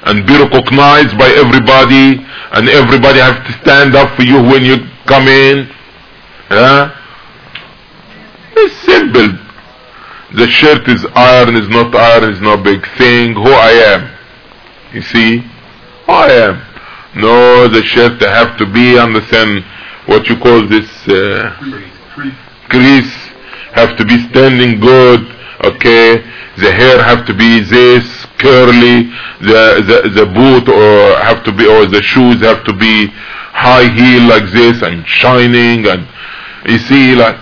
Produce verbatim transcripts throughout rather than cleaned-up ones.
and be recognized by everybody, and everybody have to stand up for you when you come in. Yeah? It's simple. The shirt is iron, is not iron, is no big thing. Who I am. You see? Who I am. No, the shirt have to be, understand what you call this, uh, crease, have to be standing good, okay? The hair have to be this, curly, the, the, the boot or have to be, or the shoes have to be high heel like this and shining, and you see, like,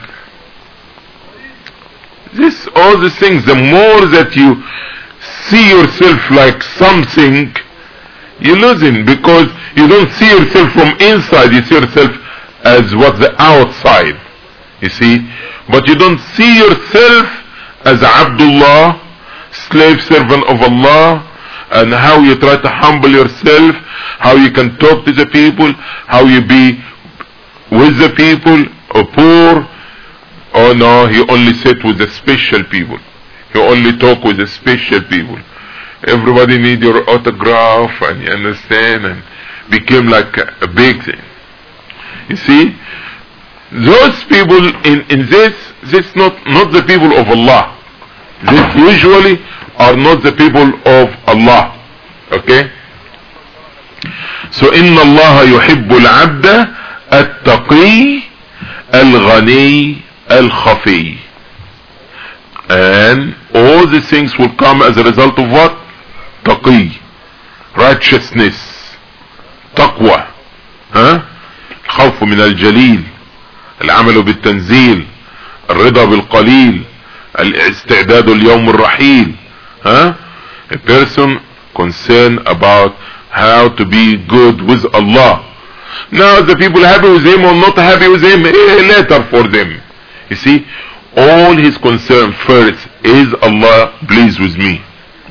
this, all these things, the more that you see yourself like something, you're losing, because you don't see yourself from inside, you see yourself as what the outside, you see, but you don't see yourself as Abdullah, slave servant of Allah, and how you try to humble yourself, how you can talk to the people, how you be with the people, or poor. Oh no, he only sit with the special people, he only talk with the special people. Everybody need your autograph, and you understand, and became like a, a big thing. You see, those people in, in this, this not, not the people of Allah. This usually are not the people of Allah. Okay? So, إن الله يحب العبد التقي الغني الخفي. And all these things will come as a result of what? Taqi, righteousness, taqwa, ها? الخوف من الجليل، العمل بالتنزيل، الرضا بالقليل، الاستعداد اليوم الرحيل. ها? A person concerned about how to be good with Allah. Now the people happy with him or not happy with him, later for them. You see, all his concern first is Allah pleased with me.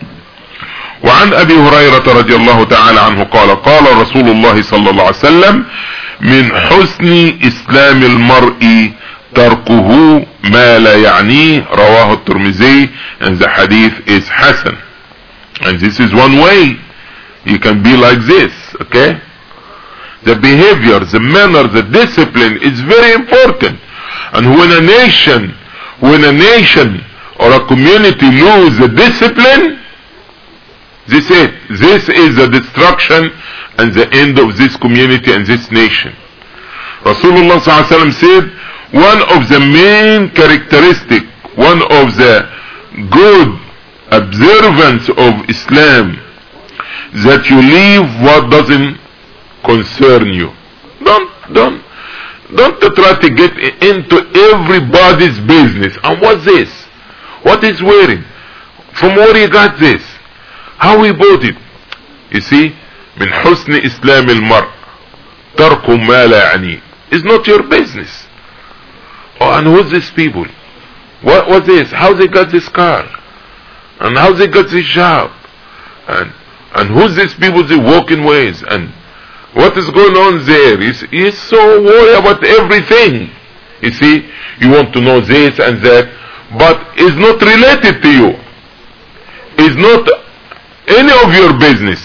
وعن أبي هريرة رضي الله تعالى عنه قال قال رسول الله صلى الله عليه وسلم من حسن إسلام المرء تركه ما لا يعنيه رواه الترمذي, and the hadith is Hasan. And this is one way you can be like this, okay? The behavior, the manner, the discipline is very important. And when a nation, when a nation or a community lose the discipline, this is it. This is the destruction and the end of this community and this nation. Rasulullah sallallahu alaihi wasallam said, one of the main characteristic, one of the good observance of Islam, that you leave what doesn't concern you. Don't, don't, don't try to get into everybody's business. And what's this? What is wearing? From where he got this? How he bought it? You see, من حسن إسلام المرء ترك ما لا يعنيه. It's not your business. Oh, and who's these people? What was this? How they got this car? And how they got this job? And and who's these people they walking ways? And what is going on there? He's, he's so worried about everything. You see, you want to know this and that, but it's not related to you. It's not any of your business.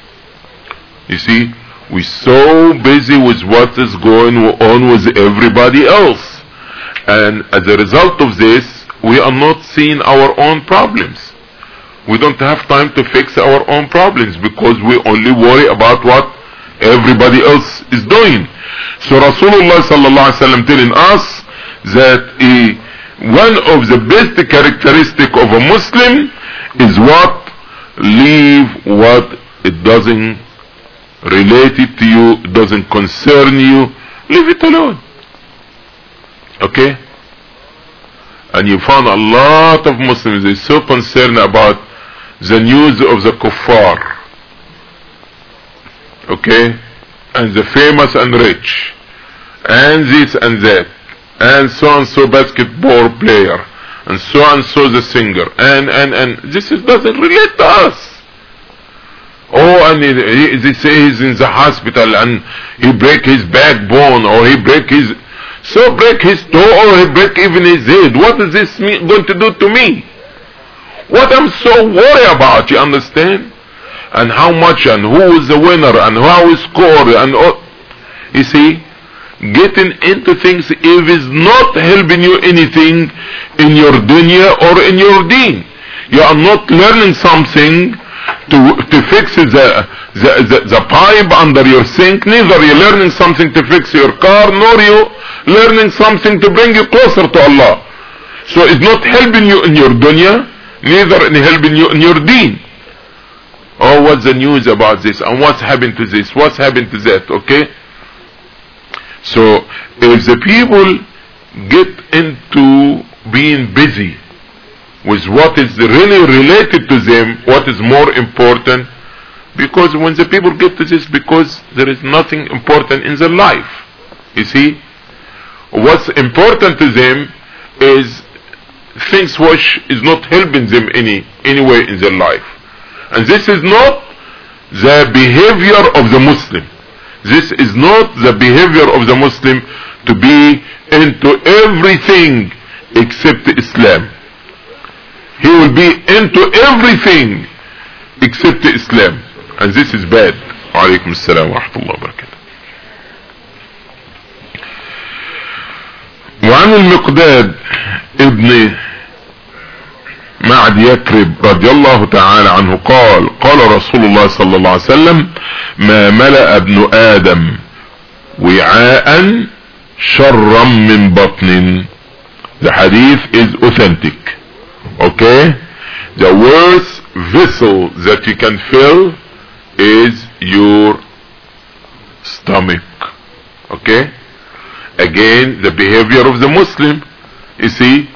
You see, we're so busy with what is going on with everybody else. And as a result of this, we are not seeing our own problems. We don't have time to fix our own problems because we only worry about what everybody else is doing. So Rasulullah sallallahu alaihi wasallam telling us that he, one of the best characteristic of a Muslim is what? Leave what it doesn't relate it to you, it doesn't concern you, leave it alone. Okay? And you found a lot of Muslims, they're so concerned about the news of the kuffar. Okay? And the famous and rich. And this and that. And so and so basketball player. And so and so the singer. And, and, and this is, doesn't relate to us. Oh, and he, he, they say he's in the hospital and he break his backbone or he break his, so break his toe or he break even his head. What is this me, going to do to me? What I'm so worried about, you understand? and how much and who is the winner and how he scored and all. You see, getting into things if it's not helping you anything in your dunya or in your deen. You are not learning something to to fix the the, the the pipe under your sink, neither you learning something to fix your car, nor you learning something to bring you closer to Allah. So it's not helping you in your dunya, neither in helping you in your deen. Oh, what's the news about this, and what's happened to this, what's happened to that, okay? So if the people get into being busy with what is really related to them, what is more important, because when the people get to this, because there is nothing important in their life. You see, what's important to them is things which is not helping them any anyway in their life. And this is not the behavior of the Muslim. This is not the behavior of the Muslim to be into everything except Islam. He will be into everything except Islam, and this is bad. Wa alaikum assalam wa rahmatullahi wa barakatuh. وعن المقداد ابن معد يكرب رضي الله تعالى عنه قال قال رسول الله صلى الله عليه وسلم ما ملأ ابن آدم وعاء شرا من بطن. The hadith is authentic. Okay, the worst vessel that you can fill is your stomach. Okay, again the behavior of the Muslim. You see,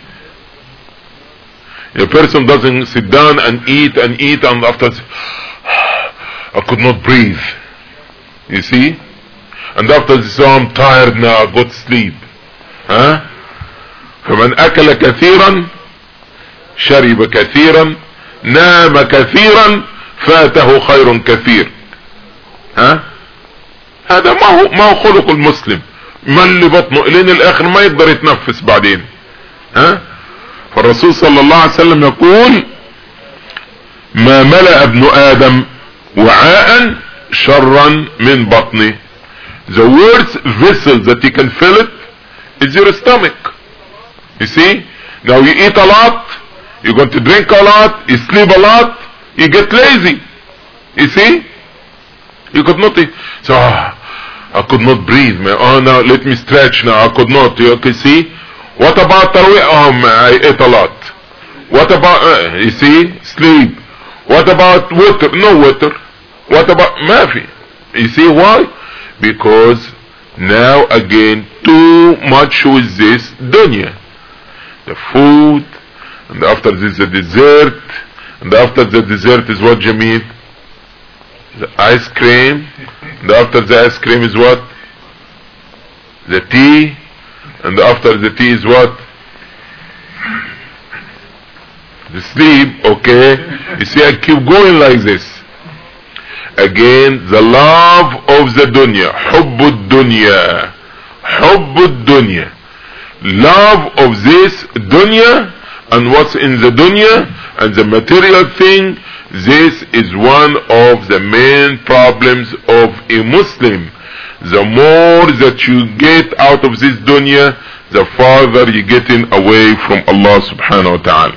a person doesn't sit down and eat and eat and after I could not breathe. You see, and after this, oh, I'm tired now, I go to sleep. Huh? فمن أكل كثيرا شرب كثيرا نام كثيرا فاته خير كثير. ها هذا ما هو ما هو خلق المسلم. ما اللي بطنه الين الاخر ما يقدر يتنفس بعدين. ها فالرسول صلى الله عليه وسلم يقول ما ملأ ابن آدم وعاء شرا من بطنه. The worst vessel that you can fill it is your stomach. You see, now you eat a lot, you're going to drink a lot, you sleep a lot, you get lazy. You see, you could not eat. So oh, I could not breathe, man. Oh no, let me stretch now. I could not. You can see. What about tarawih? Oh man, I ate a lot. What about uh, you see, sleep? What about water? No water. What about mafi? You see why? Because now again too much with this dunya, the food, and after this the dessert, and after the dessert is what, Jameel? The ice cream, and after the ice cream is what? The tea, and after the tea is what? The sleep. Okay, you see, I keep going like this. Again, the love of the dunya, hubbud dunya, hubbud dunya, love of this dunya and what's in the dunya and the material thing. This is one of the main problems of a Muslim. The more that you get out of this dunya, the farther you're getting away from Allah subhanahu wa ta'ala.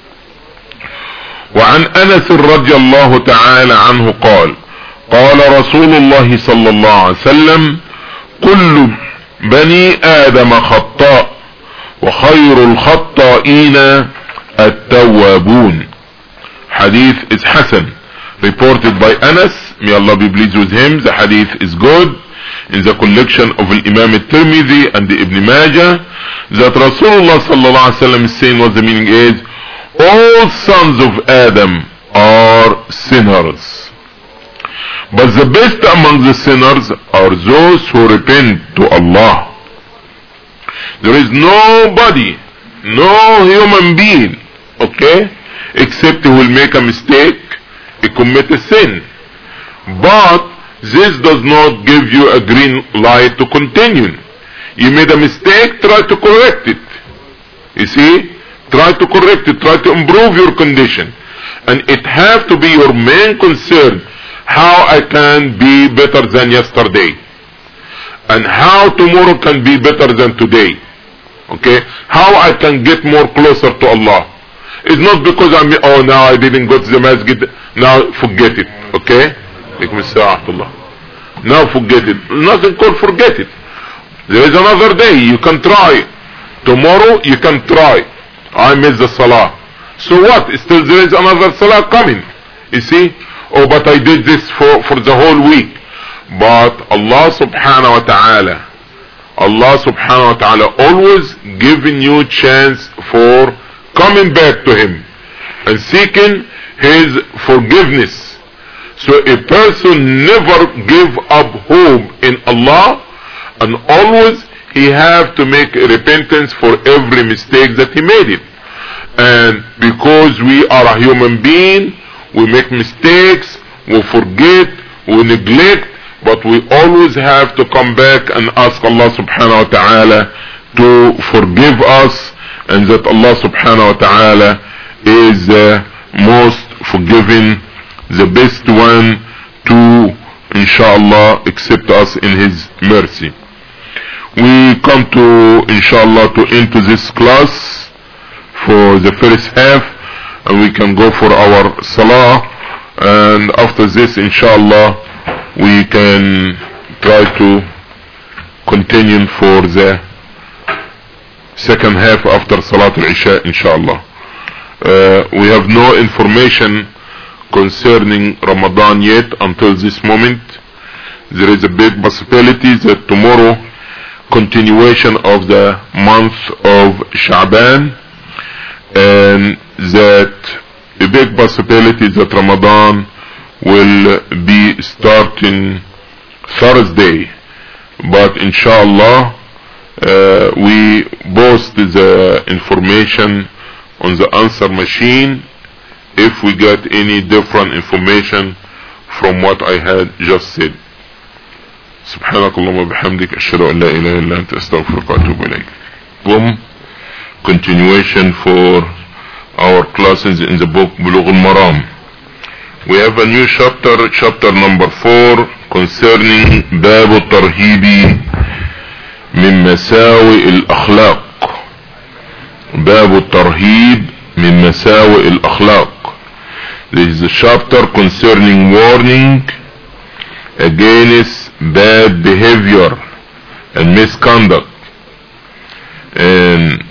وعن أنس رضي الله تعالى عنه قال قال رسول الله صلى الله عليه وسلم كل بني آدم خطاء وخير الخطائين التوابون. Hadith is Hasan, reported by Anas, may Allah be pleased with him. The hadith is good, in the collection of Imam al-Tirmidhi and the Ibn Majah, that Rasulullah sallallahu alaihi wasallam is saying what the meaning is: all sons of Adam are sinners, but the best among the sinners are those who repent to Allah. There is nobody, no human being, okay, except he will make a mistake, he commit a sin, but this does not give you a green light to continue. You made a mistake, try to correct it. You see, try to correct it, try to improve your condition. and it have to be your main concern, how I can be better than yesterday, and how tomorrow can be better than today. Okay, how I can get more closer to Allah. It's not because I'm, oh, now I didn't go to the masjid, now forget it. Okay, now forget it. Nothing called forget it. There is another day, you can try. Tomorrow you can try. I missed the salah. So what? Still there is another salah coming. You see? Oh, but I did this for, for the whole week. But Allah subhanahu wa ta'ala, Allah subhanahu wa ta'ala always giving you chance for coming back to Him and seeking His forgiveness. So a person never give up hope in Allah, and always he have to make repentance for every mistake that he made it. And because we are a human being, we make mistakes, we forget, we neglect, but we always have to come back and ask Allah subhanahu wa ta'ala to forgive us, and that Allah subhanahu wa ta'ala is the most forgiving, the best one to, inshallah, accept us in His mercy. We come to, inshallah, to into this class for the first half, and we can go for our salah, and after this, inshallah, we can try to continue for the second half after Salat al-Isha, inshallah. Uh, we have no information concerning Ramadan yet until this moment. There is a big possibility that tomorrow, continuation of the month of Sha'ban, and that a big possibility that Ramadan will be starting Thursday. But inshallah, uh, we post the information on the answer machine if we get any different information from what I had just said. سبحانك اللهم وبحمدك أشهد أن لا إله إلا أنت أستغفرك وأتوب إليك. Boom. Continuation for our classes in the book Bulugh al-Maram. We have a new chapter, chapter number four, concerning باب الترهيب من مساوئ الأخلاق. باب الترهيب من مساوئ الأخلاق. This is a chapter concerning warning against bad behavior and misconduct. And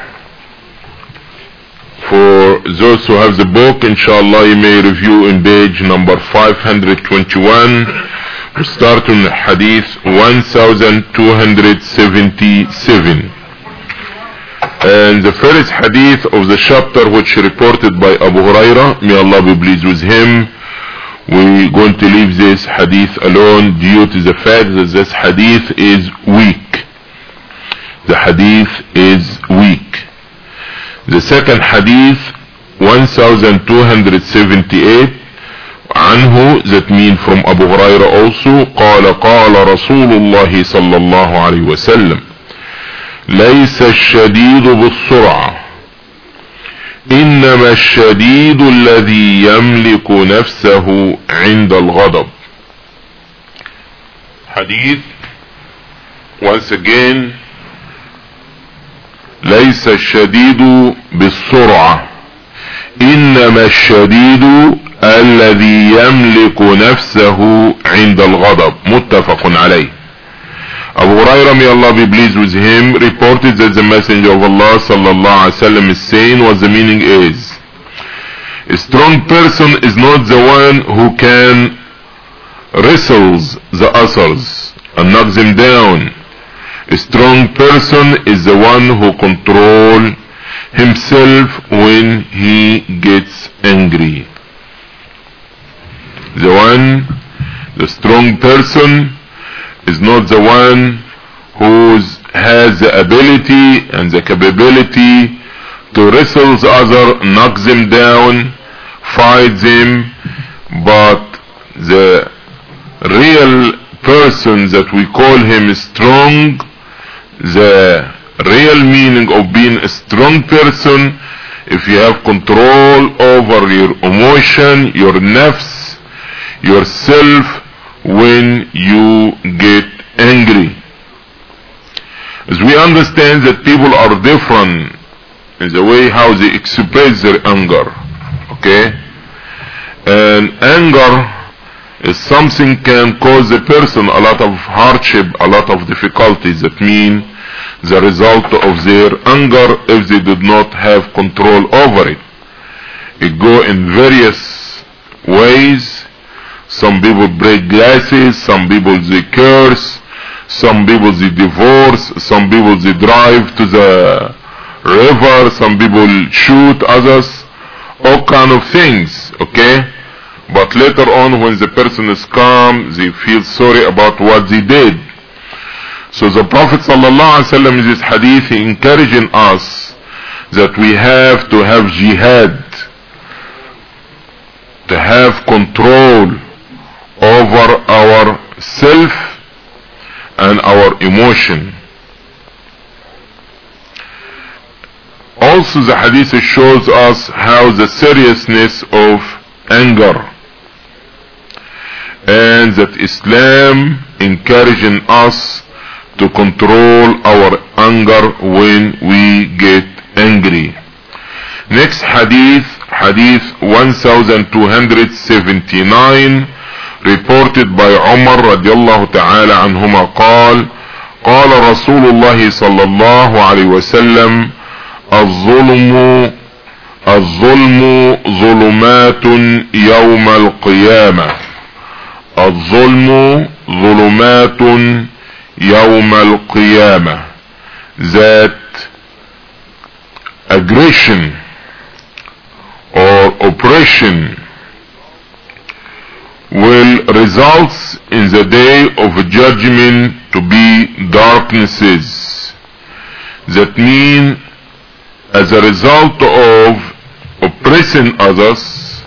for those who have the book, inshallah, you may review in page number five hundred twenty-one. We start on hadith one thousand two hundred seventy-seven. And the first hadith of the chapter, which reported by Abu Huraira, may Allah be pleased with him, we're going to leave this hadith alone due to the fact that this hadith is weak. The hadith is weak. The second hadith, one thousand two hundred seventy-eight, عنه, that mean from Abu Huraira also, قال قال رسول الله صلى الله عليه وسلم ليس الشديد بالسرعة إنما الشديد الذي يملك نفسه عند الغضب. Hadith, once again, ليس الشديد بالسرعة إنما الشديد الذي يملك نفسه عند الغضب. متفق عليه. Abu Hurairah, may Allah be pleased with him, reported that the Messenger of Allah sallallahu alaihi wasallam is saying, what the meaning is, a strong person is not the one who can wrestles the others and knocks them down. A strong person is the one who controls himself when he gets angry. The one, the strong person is not the one who has the ability and the capability to wrestle the other, knock them down, fight them, but the real person that we call him strong, the real meaning of being a strong person if you have control over your emotion, your nafs, yourself, when you get angry. As we understand that people are different in the way how they express their anger, okay? And anger is something can cause a person a lot of hardship, a lot of difficulties. That mean the result of their anger if they did not have control over it. It go in various ways. Some people break glasses, some people they curse, some people they divorce, some people they drive to the river, some people shoot others, all kind of things, okay? But later on when the person is calm, they feel sorry about what they did. So the Prophet ﷺ in this hadith encouraging us that we have to have jihad, to have control over our self and our emotion. Also the hadith shows us how the seriousness of anger, and that Islam encouraging us to control our anger when we get angry. Next hadith, hadith one thousand two hundred seventy-nine, reported by Umar radiallahu ta'ala anhuma قال قال رسول الله صلى الله عليه وسلم الظلم الظلم ظلمات يوم القيامة الظلم ظلمات يوم القيامة. That aggression or oppression will result in the day of judgment to be darknesses. That mean as a result of oppressing others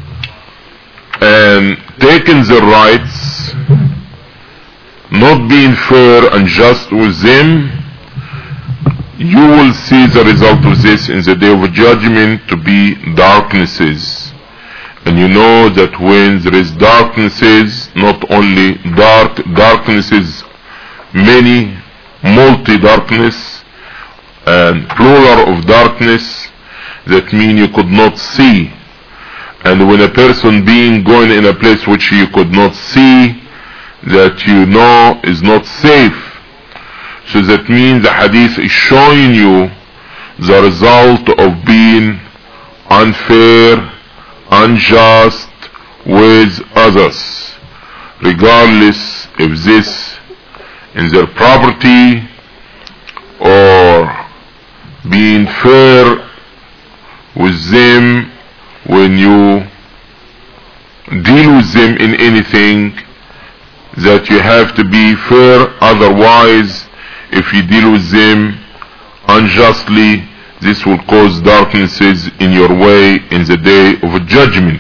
and taking their rights, not being fair and just with them, you will see the result of this in the day of judgment to be darknesses. And you know that when there is darknesses, not only dark darknesses, many multi-darkness and plural of darkness, that mean you could not see. And when a person being going in a place which you could not see, that you know is not safe. So that means the hadith is showing you the result of being unfair, unjust with others, regardless if this in their property or being fair with them when you deal with them in anything, that you have to be fair. Otherwise, if you deal with them unjustly, this will cause darknesses in your way in the day of judgment.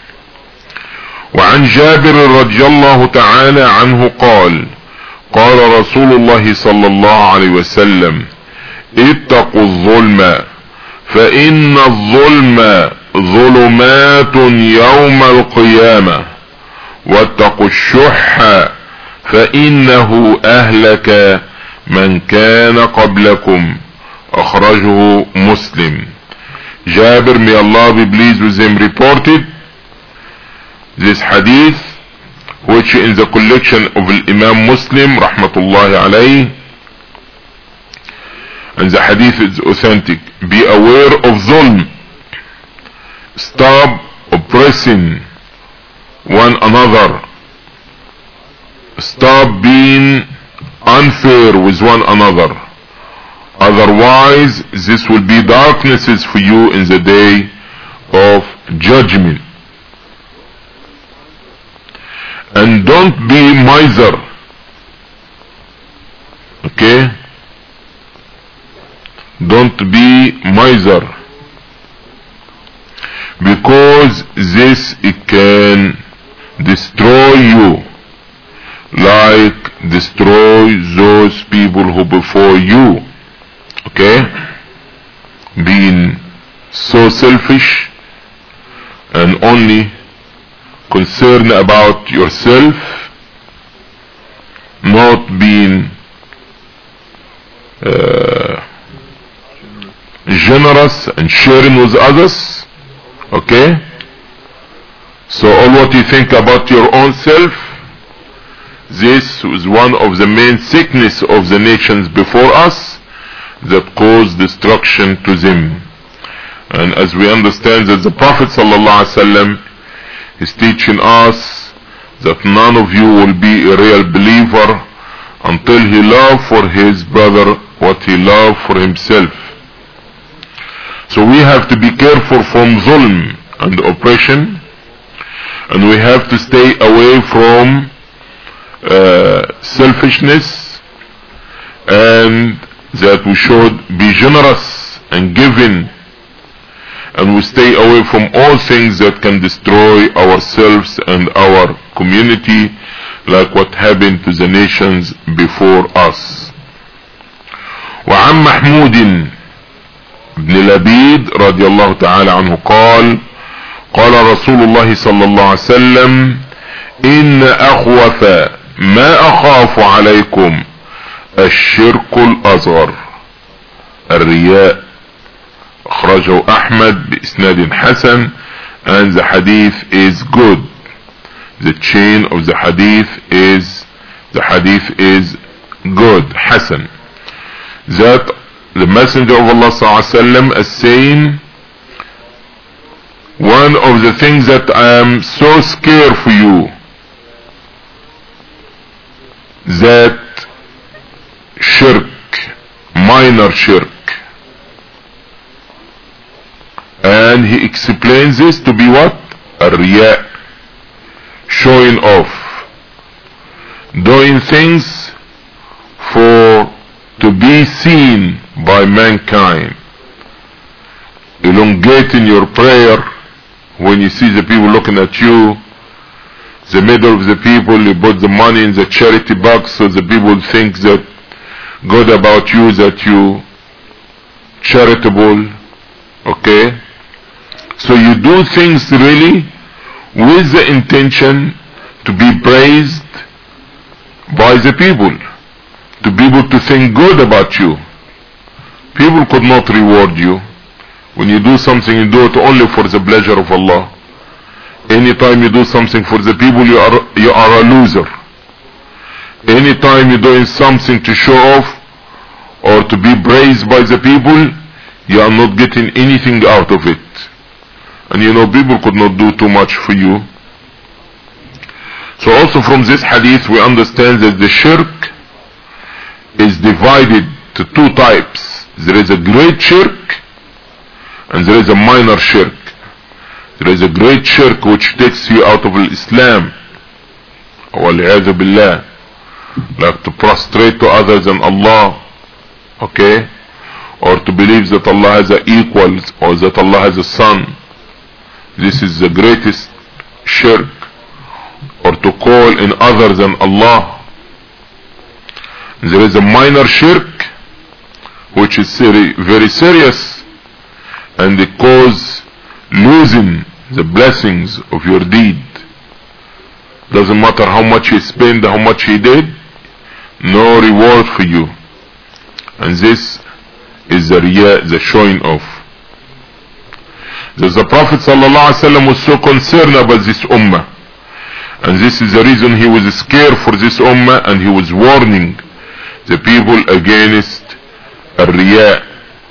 وعن جابر رضي الله تعالى عنه قال قال رسول الله صلى الله عليه وسلم اتقوا الظلم فإن الظلم ظلمات يوم القيامة واتقوا الشح فإنه أهلك من كان قبلكم. أخرجه مسلم. Jabir, may Allah be pleased with him, reported this hadith, which in the collection of Imam Muslim rahmatullahi alayhi, and the hadith is authentic. Be aware of zulm. Stop oppressing one another. Stop being unfair with one another. Otherwise, this will be darknesses for you in the day of judgment. And don't be miser. Okay? Don't be miser, because this it can destroy you, like destroy those people who before you. Okay? Being so selfish and only concerned about yourself, not being uh, generous and sharing with others. Okay, so all what you think about your own self, this was one of the main sickness of the nations before us that caused destruction to them. And as we understand that the Prophet ﷺ is teaching us that none of you will be a real believer until he love for his brother what he love for himself. So we have to be careful from zulm and oppression, and we have to stay away from uh, selfishness, and that we should be generous and giving, and we stay away from all things that can destroy ourselves and our community, like what happened to the nations before us. وعن محمود بن لبيد رضي الله تعالى عنه قال قال رسول الله صلى الله عليه وسلم إن أخوف ما أخاف عليكم الشرك الأصغر الرياء. أخرجه أحمد بإسناد حسن, and the hadith is good. The chain of the hadith is the hadith is good, Hasan. That the Messenger of Allah sallallahu alaihi wasallam is saying, one of the things that I am so scared for you, that shirk, minor shirk. And he explains this to be what? A riya, showing off, doing things for to be seen by mankind, elongating your prayer when you see the people looking at you, the middle of the people, you put the money in the charity box so the people think that good about you, that you charitable. Okay, so you do things really with the intention to be praised by the people, to be able to think good about you. People could not reward you. When you do something, you do it only for the pleasure of Allah. Anytime you do something for the people, you are you are a loser. Anytime you're doing something to show off or to be praised by the people, you are not getting anything out of it. And you know, people could not do too much for you. So also from this hadith we understand that the shirk is divided to two types. There is a great shirk and there is a minor shirk. There is a great shirk which takes you out of Islam, wal-'iyadhu billah, like to prostrate to others than Allah, okay, or to believe that Allah has a equal or that Allah has a son. This is the greatest shirk, or to call in other than Allah. There is a minor shirk which is very, very serious, and it cause losing the blessings of your deed. Doesn't matter how much you spend, how much you did, no reward for you. And this is the riya, the showing off. That the Prophet ﷺ was so concerned about this ummah, and this is the reason he was scared for this ummah, and he was warning the people against a riya.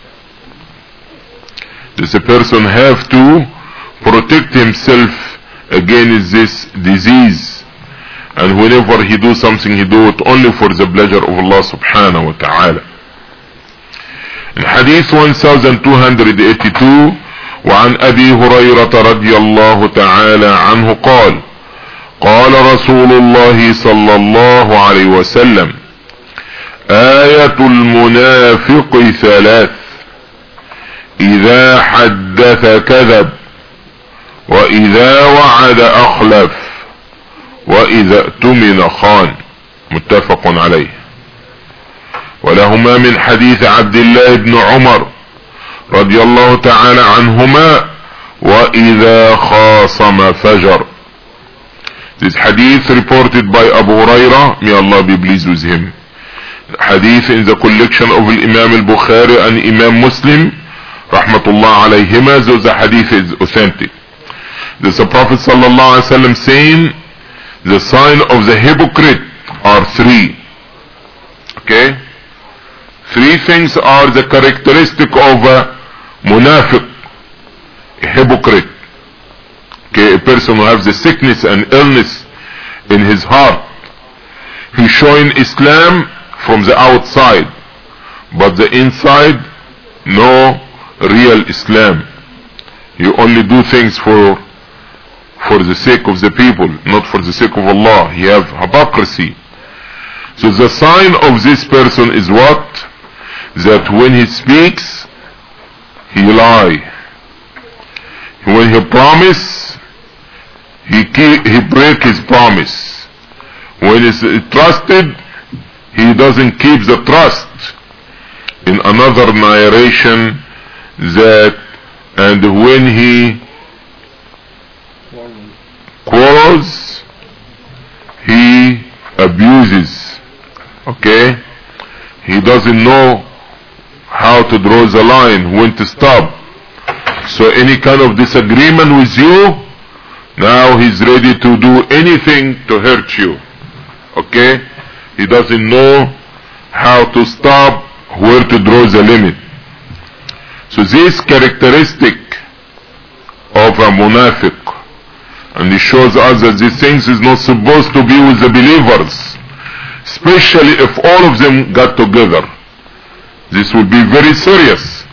Does a person have to protect himself against this disease, and whenever he do something, he do it only for the pleasure of Allah subhanahu wa ta'ala. In hadith one thousand two hundred eighty-two, وعن أبي هريرة رضي الله تعالى عنه قال قال رسول الله صلى الله عليه وسلم آية المنافق ثلاث إذا حدث كذب وإذا وعد أخلف وإذا اؤتمن خان. متفق عليه. ولهما من حديث عبد الله بن عمر رضي الله تعالى عنهما وإذا خاصم فجر. This hadith reported by Abu Huraira, may Allah be pleased with him. Hadith in the collection of Imam al-Bukhari and Imam Muslim, rahmatullah alayhima, so the hadith is authentic. There's a Prophet sallallahu alaihi wasallam saying, the sign of the hypocrite are three. Okay? Three things are the characteristic of a munafiq, a hypocrite. Okay, a person who has the sickness and illness in his heart. He's showing Islam from the outside, but the inside, no real Islam. You only do things for for the sake of the people, not for the sake of Allah. He have hypocrisy. So the sign of this person is what? That when he speaks, he lie. When he promise, he keep, he break his promise. When he's trusted, he doesn't keep the trust. In another narration, that and when he quarrels, he abuses. Okay? He doesn't know how to draw the line, when to stop. So any kind of disagreement with you, now he's ready to do anything to hurt you. Okay? He doesn't know how to stop, where to draw the limit. So this characteristic of a munafiq, and it shows us that these things is not supposed to be with the believers, especially if all of them got together. This will be very serious.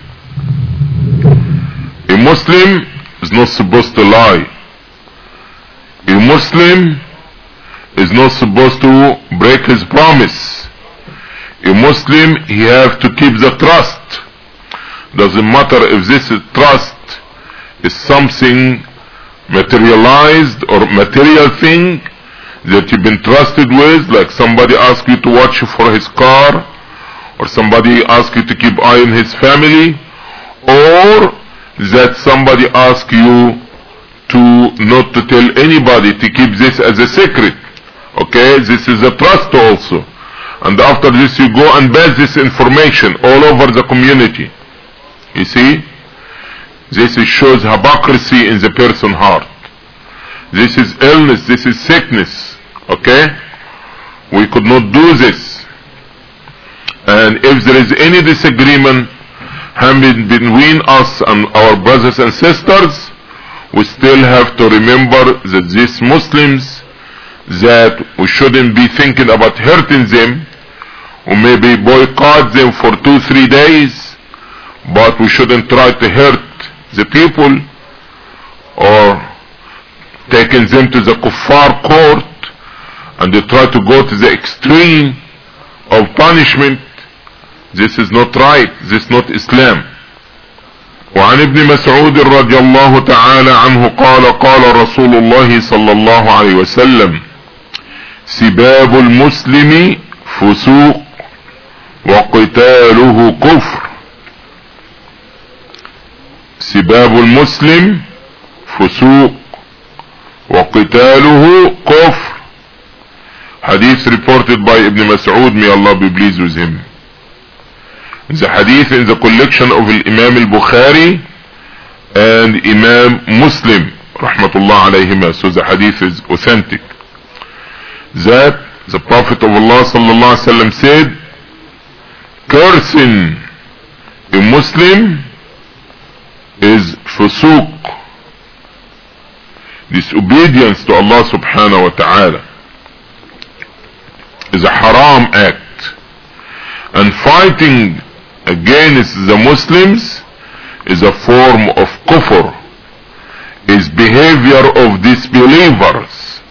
A Muslim is not supposed to lie. A Muslim is not supposed to break his promise. A Muslim, he have to keep the trust. Doesn't matter if this trust is something materialized or material thing that you've been trusted with, like somebody asks you to watch for his car, or somebody asks you to keep eye on his family, or that somebody asks you to not to tell anybody, to keep this as a secret. Okay, this is a trust also. And after this you go and pass this information all over the community. You see? This is shows hypocrisy in the person's heart. This is illness, this is sickness. Okay? We could not do this. And if there is any disagreement between us and our brothers and sisters, we still have to remember that these Muslims, that we shouldn't be thinking about hurting them, or maybe boycott them for two, three days, but we shouldn't try to hurt the people or taking them to the kuffar court and they try to go to the extreme of punishment. This is not right. This is not Islam. وعن ابن مسعود رضي الله تعالى عنه قال قال رسول الله صلى الله عليه وسلم سباب المسلم فسوق وقتاله كفر. سباب المسلم فسوق وقتاله كفر. Hadith reported by Ibn Mas'ud, may Allah be pleased with him. The hadith in the collection of Imam al-Bukhari and Imam Muslim, rahmatullah alayhima. So the hadith is authentic. That the Prophet of Allah sallallahu alaihi wasallam said, cursing a Muslim is fusuq, disobedience to Allah subhanahu wa ta'ala, is a haram act, and fighting against the Muslims is a form of kufr, is behavior of disbelievers.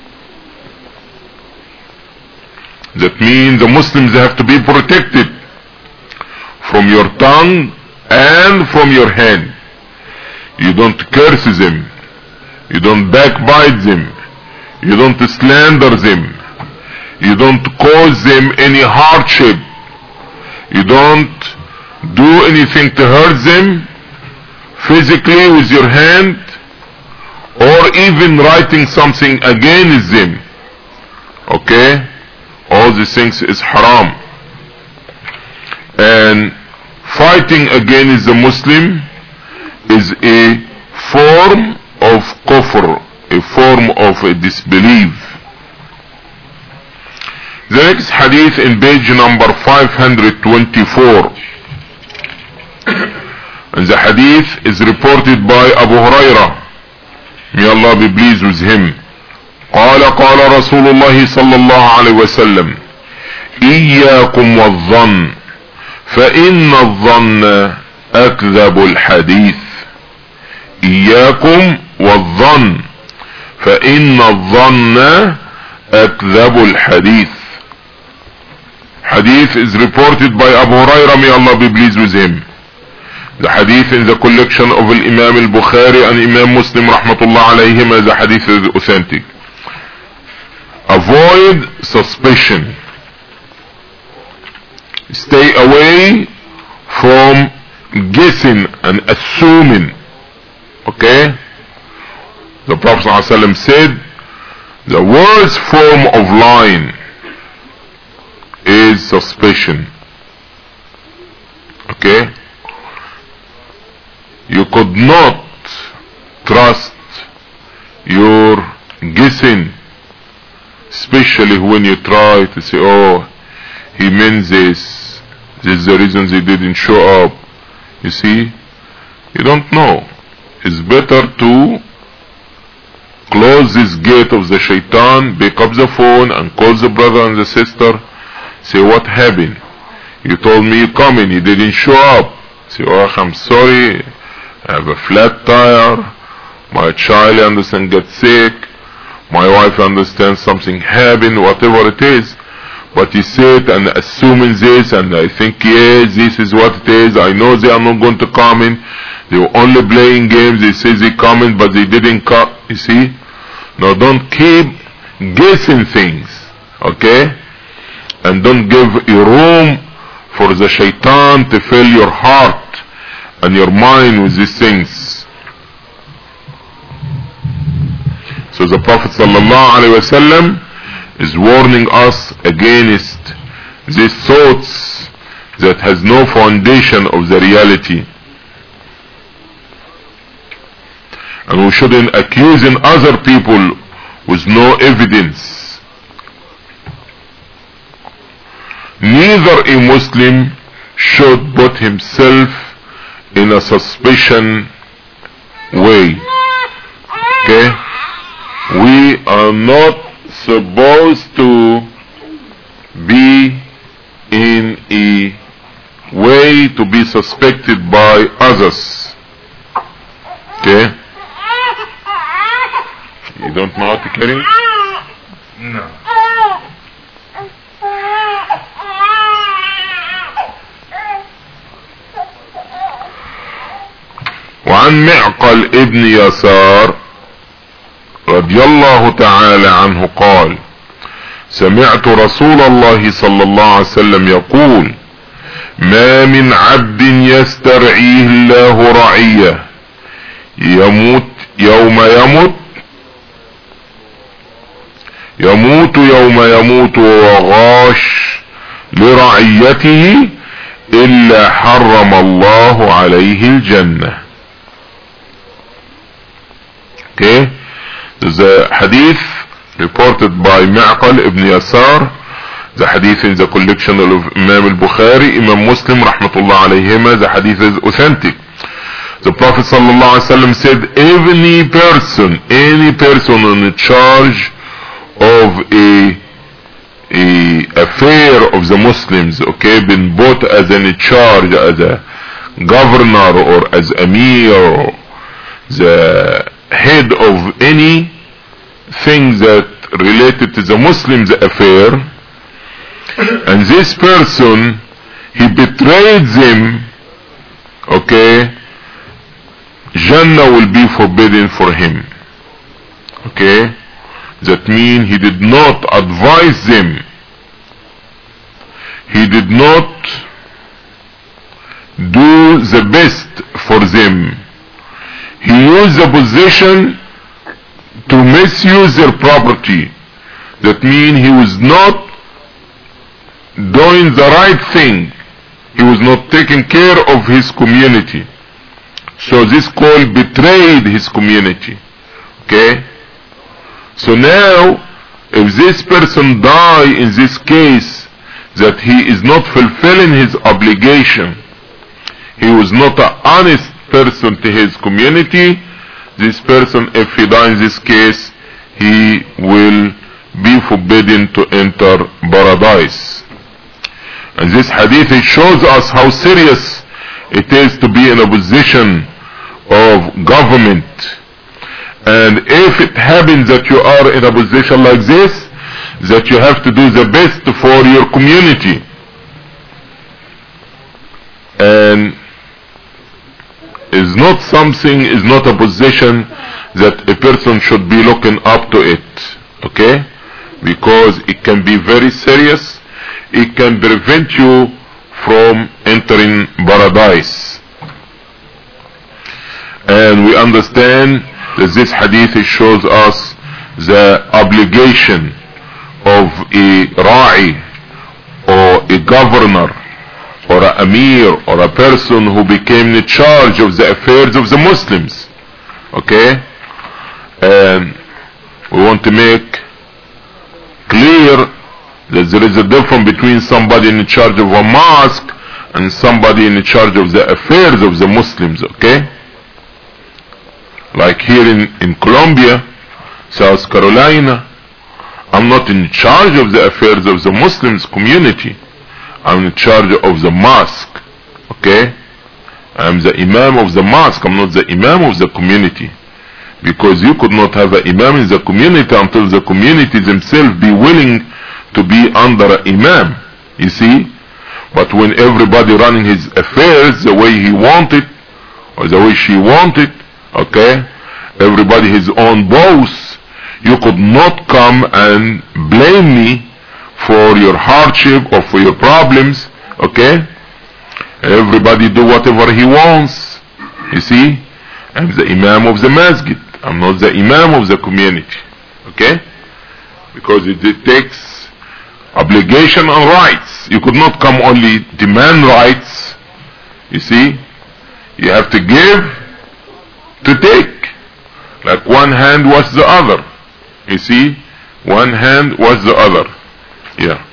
That means the Muslims have to be protected from your tongue and from your hand. You don't curse them, you don't backbite them, you don't slander them, you don't cause them any hardship, you don't do anything to hurt them physically with your hand, or even writing something against them. Okay? All these things is haram. And fighting against the Muslim is a form of kufr, a form of a disbelief. The next hadith in page number five hundred twenty-four. And the hadith is reported by Abu Hurairah. May Allah be pleased with him. قال قال رسول الله صلى الله عليه وسلم إياكم والظن فإن الظن أكذب الحديث. إياكم والظن فإن الظن أكذب الحديث. Hadith is reported by Abu Hurairah, may Allah be pleased with him. The hadith in the collection of Imam al-Bukhari and Imam Muslim rahmatullah alayhim, the hadith is authentic. Avoid suspicion. Stay away from guessing and assuming. Okay? The Prophet ﷺ said, the worst form of lying is suspicion. Okay? You could not trust your guessing, especially when you try to say, oh, he means this, this is the reason they didn't show up. You see, you don't know. It's better to close this gate of the shaitan, pick up the phone and call the brother and the sister, say, what happened? You told me you're coming, you didn't show up. Say, oh, I'm sorry, I have a flat tire, my child understand gets sick, my wife understands something happened, whatever it is. But he said, and assuming this, and I think yes, this is what it is, I know they are not going to come in, they were only playing games, they say they coming but they didn't come. You see, now don't keep guessing things, okay? And don't give a room for the shaitan to fill your heart and your mind with these things. So the Prophet sallallahu alaihi wasallam is warning us against these thoughts that has no foundation of the reality. And we shouldn't accusing other people with no evidence. Neither a Muslim should put himself in a suspicion way. Okay? We are not supposed to be in a way to be suspected by others. Okay? You don't know how to carry it? No. وعن معقل ابن يسار رضي الله تعالى عنه قال سمعت رسول الله صلى الله عليه وسلم يقول ما من عبد يسترعيه الله رعيه يموت يوم يموت يموت يوم يموت وغاش لرعيته إلا حرم الله عليه الجنة. Okay, the hadith reported by Ma'qal ibn Yasar, the hadith in the collection of Imam al-Bukhari, Imam Muslim rahmatullah alayhima, the hadith is authentic. The Prophet sallallahu alaihi wasallam said, any person, any person in charge of a, a affair of the Muslims, okay, been brought as in charge, as a governor or as emir or the head of any thing that related to the Muslims affair, and this person, he betrayed them, okay, Jannah will be forbidden for him. Okay, that means he did not advise them, he did not do the best for them. He used the position to misuse their property. That means he was not doing the right thing. He was not taking care of his community. So this call betrayed his community. Okay? So now, if this person die in this case, that he is not fulfilling his obligation, he was not an honest person to his community, this person, if he die in this case, he will be forbidden to enter paradise. And this hadith, it shows us how serious it is to be in a position of government. And if it happens that you are in a position like this, that you have to do the best for your community. And is not something, is not a position that a person should be looking up to it. Okay? Because it can be very serious. It can prevent you from entering paradise. And we understand that this hadith shows us the obligation of a ra'i or a governor or an amir or a person who became in charge of the affairs of the Muslims. Okay? And we want to make clear that there is a difference between somebody in charge of a mosque and somebody in charge of the affairs of the Muslims. Okay? Like here in, in Colombia, South Carolina, I'm not in charge of the affairs of the Muslims community. I'm in charge of the mosque. Okay? I'm the imam of the mosque. I'm not the imam of the community. Because you could not have an imam in the community until the community themselves be willing to be under an imam. You see? But when everybody running his affairs the way he wanted, or the way she wanted, okay, everybody his own boss, you could not come and blame me for your hardship or for your problems. Okay? Everybody do whatever he wants. You see? I'm the imam of the masjid. I'm not the imam of the community. Okay? Because it, it takes obligation and rights. You could not come only demand rights. You see? You have to give to take. Like one hand was the other. You see? One hand was the other. Yeah.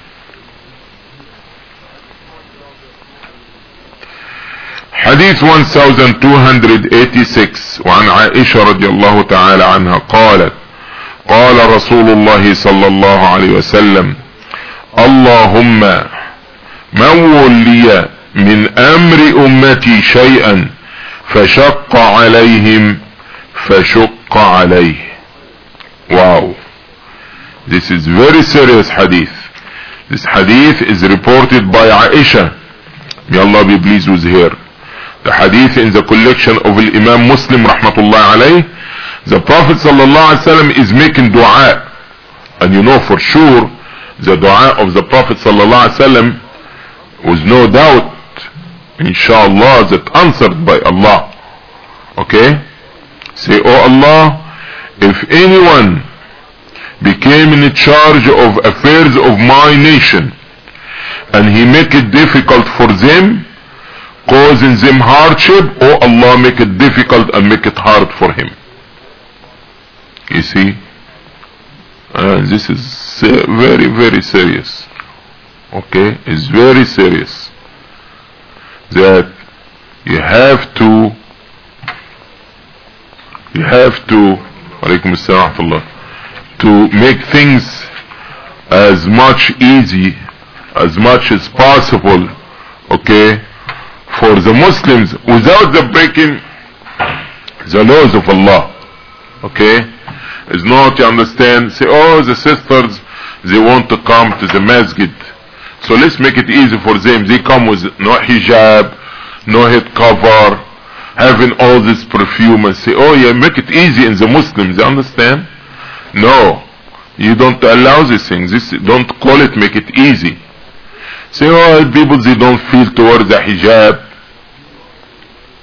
حديث one thousand two hundred eighty-six وعن عائشة رضي الله تعالى عنها قالت قال رسول الله صلى الله عليه وسلم اللهم من ولي من أمر أمتي شيئا فشق عليهم فشق عليه. Wow, this is very serious hadith. This hadith is reported by Aisha, may Allah be pleased with her. The hadith in the collection of Imam Muslim rahmatullah alayh. The Prophet sallallahu alaihi wasallam is making dua, and you know for sure the dua of the Prophet sallallahu alaihi wasallam was no doubt inshallah that answered by Allah. Okay? Say, oh Allah, if anyone became in charge of affairs of my nation and he make it difficult for them, causing them hardship, oh Allah, make it difficult and make it hard for him. You see? Uh, this is very very serious. Okay? It's very serious that you have to you have to alaykum assalam to make things as much easy as much as possible, okay, for the Muslims without the breaking the laws of Allah. Okay? It's not, you understand, say, oh, the sisters, they want to come to the masjid, so let's make it easy for them. They come with no hijab, no head cover, having all this perfume, and say, oh yeah, make it easy in the Muslims, you understand? No, you don't allow these things. This, don't call it make it easy. Say, oh, people, they don't feel towards the hijab.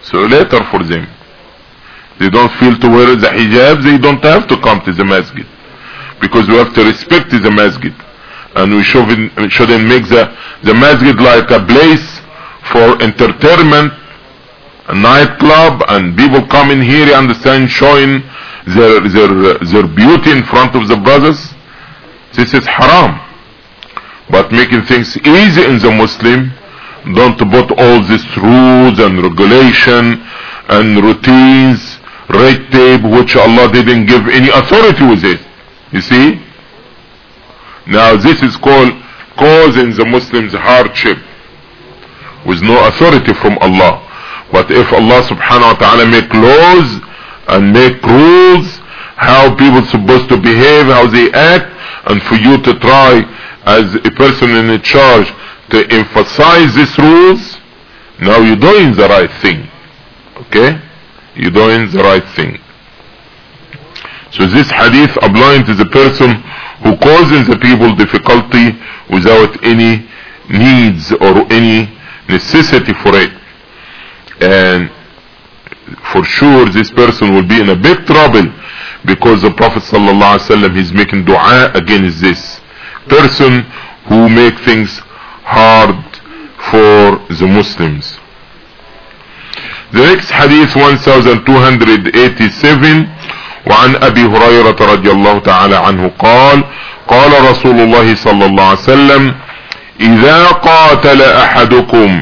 So later for them, they don't feel to wear the hijab, they don't have to come to the masjid, because we have to respect the masjid, and we shouldn't, shouldn't make the, the masjid like a place for entertainment, a nightclub, and people come in here, you understand, showing their, their, their beauty in front of the brothers. This is haram. But making things easy in the Muslim, don't put all these rules and regulation and routines, red tape, which Allah didn't give any authority with it. You see? Now this is called causing the Muslims hardship with no authority from Allah. But if Allah subhanahu wa ta'ala make laws and make rules, how people supposed to behave, how they act, and for you to try as a person in charge to emphasize these rules, now you're doing the right thing. Okay? You're doing the right thing. So this hadith applying to the person who causes the people difficulty without any needs or any necessity for it. And for sure this person will be in a big trouble, because the Prophet sallallahu alaihi wasallam is making dua against this person who make things hard for the Muslims. The next hadith twelve eighty-seven, وعن أبي هريرة رضي الله تعالى عنه قال قال رسول الله صلى الله عليه وسلم إذا قاتل أحدكم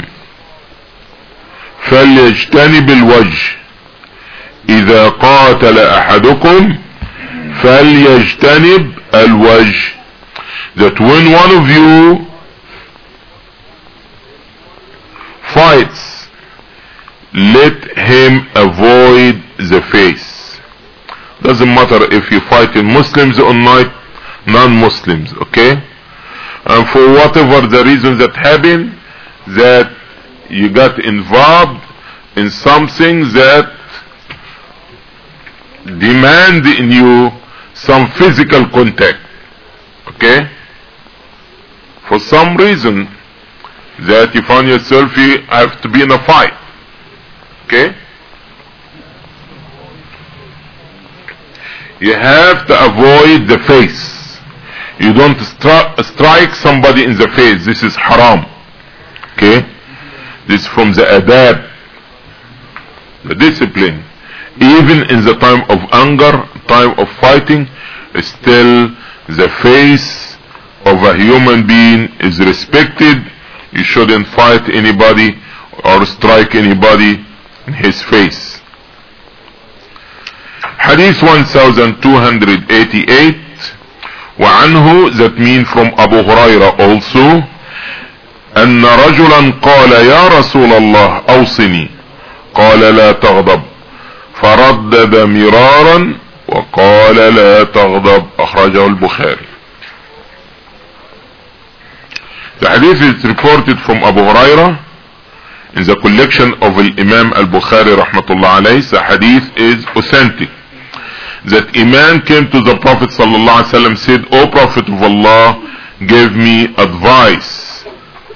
فليجتنب الوجه إذا قاتل أحدكم فليجتنب الوجه, that when one of you fights, let him avoid the face. Doesn't matter if you fight in Muslims or not, non-Muslims, okay? And for whatever the reason that happened, that you got involved in something that demand in you some physical contact, okay? For some reason that you find yourself, you have to be in a fight, okay? You have to avoid the face. You don't stri- strike somebody in the face. This is haram, okay? This is from the adab, the discipline. Even in the time of anger, time of fighting, still the face of a human being is respected. You shouldn't fight anybody or strike anybody in his face. Hadith twelve eighty-eight, وعنه, that mean from Abu Hurairah also, أن رجلا قال يا رسول الله أوصني قال لا تغضب فردد مرارا وقال لا تغضب أخرجه البخاري. The hadith is reported from Abu Hurairah in the collection of Imam al-Bukhari rahmatullah alayhi. The hadith is authentic. That Imam came to the Prophet sallallahu alaihi wasallam, said, O Prophet of Allah, give me advice.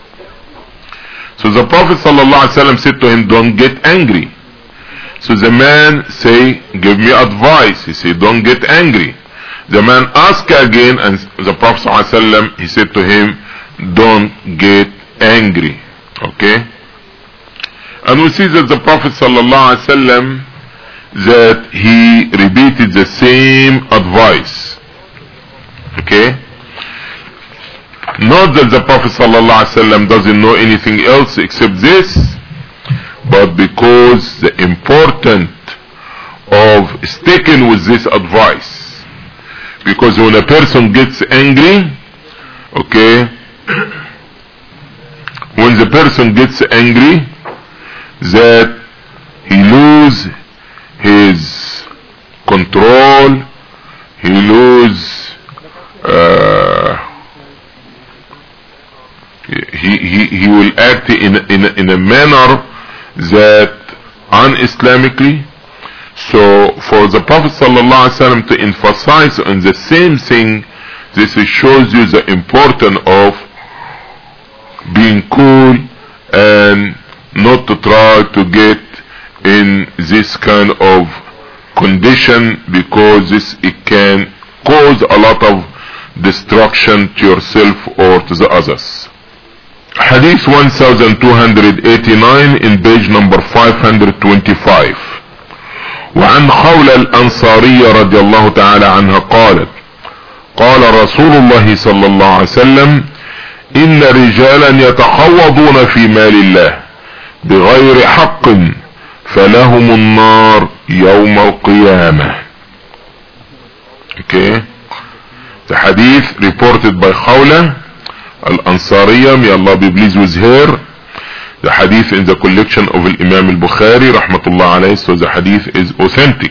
So the Prophet sallallahu alaihi wasallam said to him, don't get angry. So the man say, give me advice. He said, don't get angry. The man asked again, and the Prophet sallallahu alaihi wasallam, he said to him, don't get angry. Okay? And we see that the Prophet sallallahu alaihi wasallam, that he repeated the same advice. Okay? Not that the Prophet sallallahu alaihi wasallam doesn't know anything else except this, but because the importance of sticking with this advice. Because when a person gets angry, okay, when the person gets angry, that he lose his control, he lose uh, he, he, he will act in, in, in a manner that un-Islamically. So for the Prophet sallallahu alaihi wasallam to emphasize on the same thing, this shows you the importance of being cool and not to try to get in this kind of condition, because this it can cause a lot of destruction to yourself or to the others. Hadith twelve eighty-nine in page number five hundred twenty-five. وعن خولة الأنصارية رضي الله تعالى عنها قالت قال رسول الله صلى الله عليه وسلم إن رجالا يتخوضون في مال الله بغير حق فلهم النار يوم القيامة. Okay. The hadith reported by Khawla al-Ansariya, may Allah be pleased with her. The hadith in the collection of Imam al-Bukhari rahmatullah alayhi, so the hadith is authentic.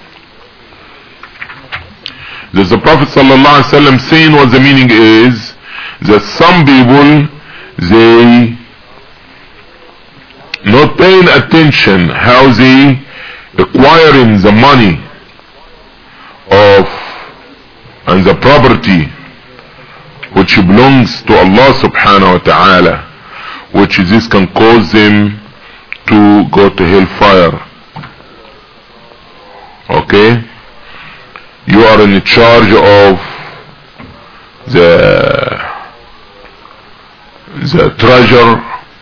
There's the Prophet sallallahu alaihi wasallam saying what the meaning is, that some people, they not paying attention how they acquiring the money of and the property which belongs to Allah subhanahu wa ta'ala, which this can cause them to go to hellfire. Okay? You are in charge of the the treasure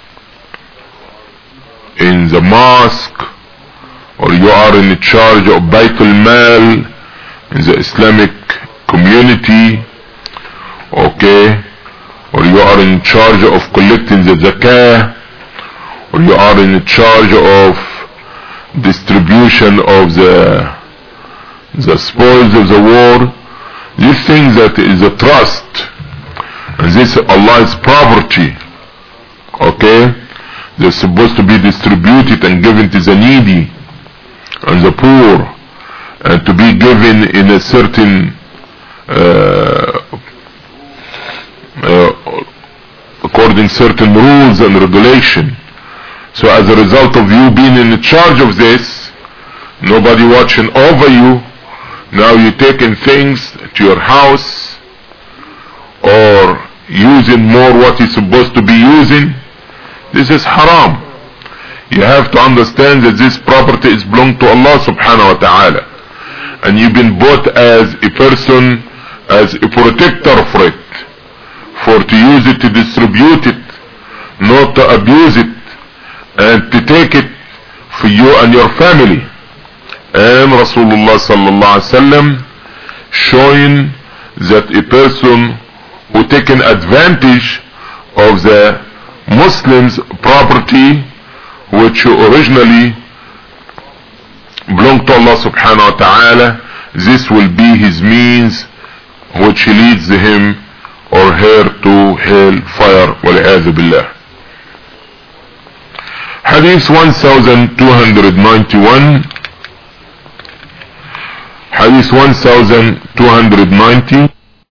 in the mosque, or you are in charge of Bayt al-Mal in the Islamic community, okay, or you are in charge of collecting the zakah, or you are in charge of distribution of the the spoils of the war. This thing that is a trust, and this Allah's property, okay, they're supposed to be distributed and given to the needy and the poor, and to be given in a certain uh, uh, according certain rules and regulation. So as a result of you being in charge of this, nobody watching over you, now you're taking things to your house or using more what you're supposed to be using. This is haram. You have to understand that this property is belong to Allah subhanahu wa ta'ala, and you've been bought as a person, as a protector for it, for to use it, to distribute it, not to abuse it, and to take it for you and your family. And Rasulullah sallallahu alaihi wasallam showing that a person who taken advantage of the Muslims' property, which originally belonged to Allah subhanahu wa ta'ala, this will be his means which leads him or her to hell fire, wal-'iyadhu billah. Hadith twelve ninety-one. Hadith twelve ninety.